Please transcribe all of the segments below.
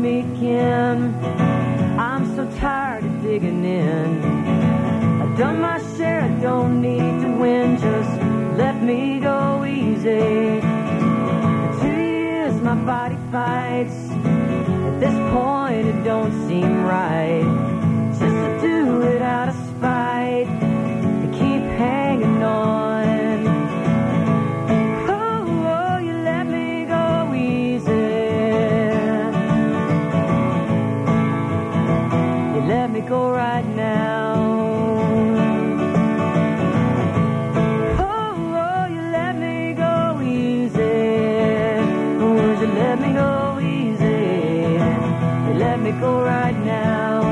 me again. I'm so tired of digging in. I've done my share, I don't need to win. Just let me go easy. For 2 years my body fights. At this point it don't seem right. Just to do it out of spite, to keep hanging on. Oh, you let me go easy. You let me go right now. Oh, you let me go easy. Would you let me go easy? You let me go right now.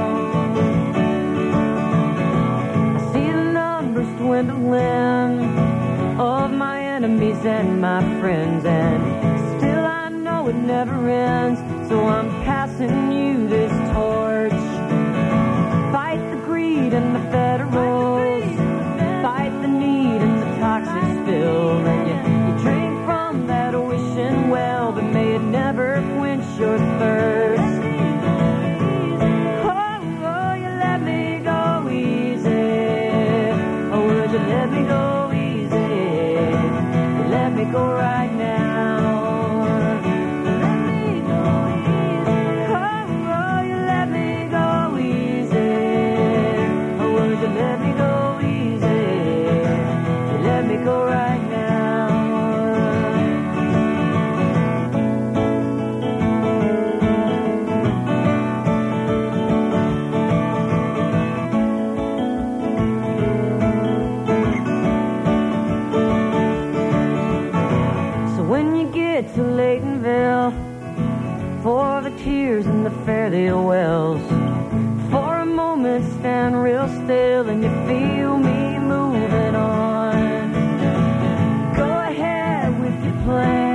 I see the numbers dwindling of my enemies and my friends, and still I know it never ends. So I'm passing you this torch. Fight the greed and the federals, fight the need and the toxic spill. And you drink from that wishing well, but may it never quench your thirst. Oh, you let me go easy. Oh, would you let me go easy? You let me go right now. Let me go easy. Oh, you let me go easy. Oh, would you let me go easy? You let me go right now. So when you get to Laytonville, for the tears and the Fairdale wells, for a moment stand real still and you feel me moving on. Go ahead with your plan.